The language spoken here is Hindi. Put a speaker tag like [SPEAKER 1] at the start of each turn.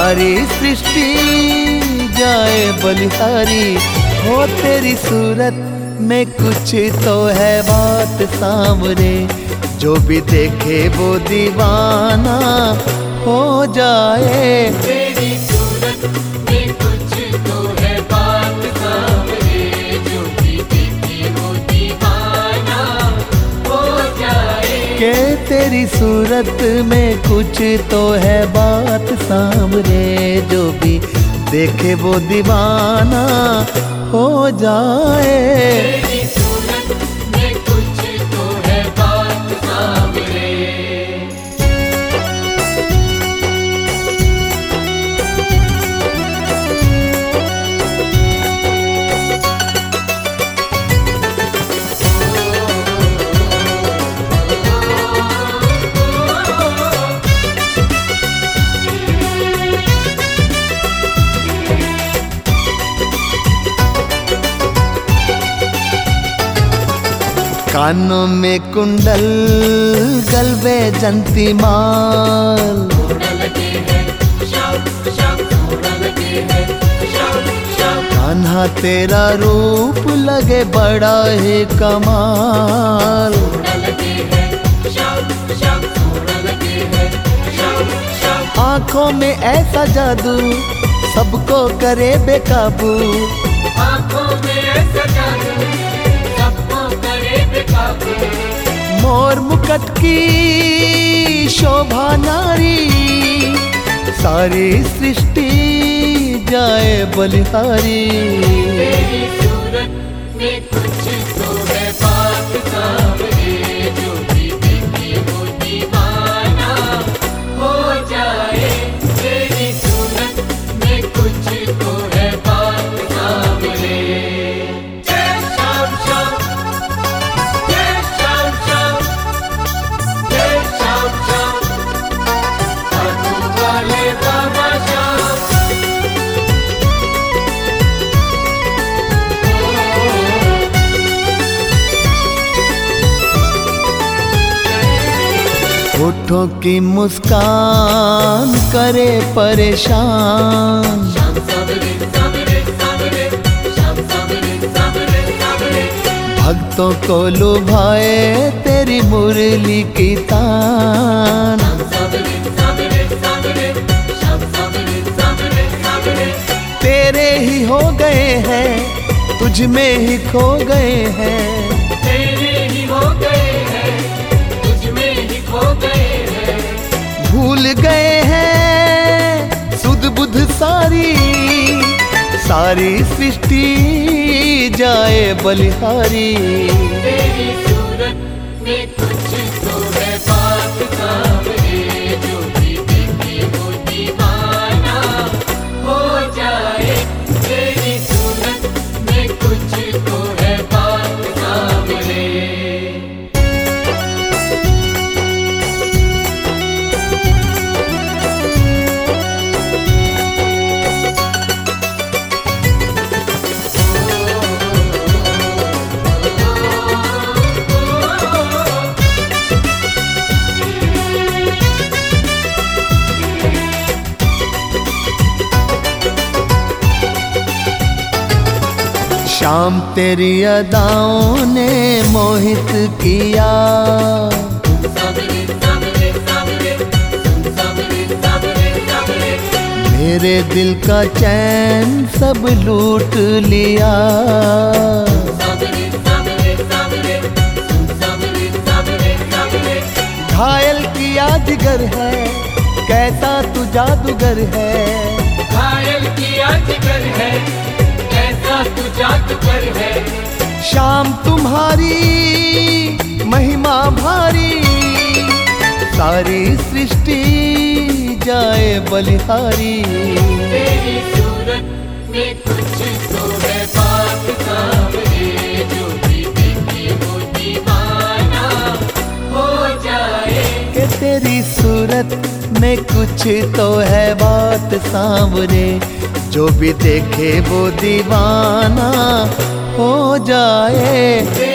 [SPEAKER 1] सारी सृष्टि जाए बलिहारी। हो तेरी सूरत में कुछ तो है बात सांवरे, जो भी देखे वो दीवाना हो जाए।
[SPEAKER 2] तेरी सूरत में कुछ तो है बात सांवरे, जो भी देखे वो दीवाना हो जाए।
[SPEAKER 1] के तेरी सूरत में कुछ तो है बात सांवरे, जो भी देखे वो दीवाना हो जाए।
[SPEAKER 2] तेरी सूरत में कुछ तो है बात सांवरे।
[SPEAKER 1] कानों में कुंडल गलबे जंती माल, कान्हा तेरा रूप लगे बड़ा ही कमाल। आँखों में ऐसा जादू सबको करे बेकाबू,
[SPEAKER 2] आँखों में ऐसा जादू सबको करे बेकाबू।
[SPEAKER 1] मोर मुकुट की शोभा नारी, सारी सृष्टि जाए बलिहारी।
[SPEAKER 2] तेरी सूरत में कुछ तो है बात सांवरे, जो भी देखे वो दीवाना हो जाए। तेरी सूरत में कुछ तो है बात सांवरे। जय श्याम श्याम, जय श्याम श्याम, जय श्याम श्याम, साधु वाले बाबा श्याम।
[SPEAKER 1] होठों की मुस्कान करे परेशान,
[SPEAKER 2] श्याम सांवरे सांवरे सांवरे, श्याम सांवरे सांवरे सांवरे।
[SPEAKER 1] भक्तों को लुभाए तेरी मुरली की तान।
[SPEAKER 2] श्याम सांवरे सांवरे सांवरे, श्याम सांवरे सांवरे सांवरे।
[SPEAKER 1] तेरे ही हो गए हैं, तुझ में ही खो गए हैं,
[SPEAKER 2] तेरे ही हो गए हैं, तुझ में ही खो गए हैं।
[SPEAKER 1] भूल गए हैं सुध बुध सारी, सारी सृष्टि जाए बलिहारी।
[SPEAKER 2] तेरी सूरत में कुछ तो है बात सांवरे, जो भी देखे वो दीवाना हो जाए। तेरी सूरत में कुछ तो है बात सांवरे।
[SPEAKER 1] शाम तेरी अदाओं ने मोहित किया,
[SPEAKER 2] सांवरे सांवरे सांवरे, सांवरे सांवरे सांवरे।
[SPEAKER 1] मेरे दिल का चैन सब लूट लिया।
[SPEAKER 2] सांवरे सांवरे सांवरे, सांवरे सांवरे सांवरे।
[SPEAKER 1] घायल किया जिगर है, कैसा तू जादूगर है,
[SPEAKER 2] घायल किया जिगर है, कैसा तू जादूगर है।
[SPEAKER 1] शाम तुम्हारी महिमा भारी, सारी सृष्टि जाए बलिहारी।
[SPEAKER 2] तेरी सूरत में कुछ तो है बात सांवरे, जो भी देखे वो दीवाना हो जाए।
[SPEAKER 1] कि तेरी सूरत में कुछ तो है बात सांवरे, जो भी देखे वो दीवाना हो जाए।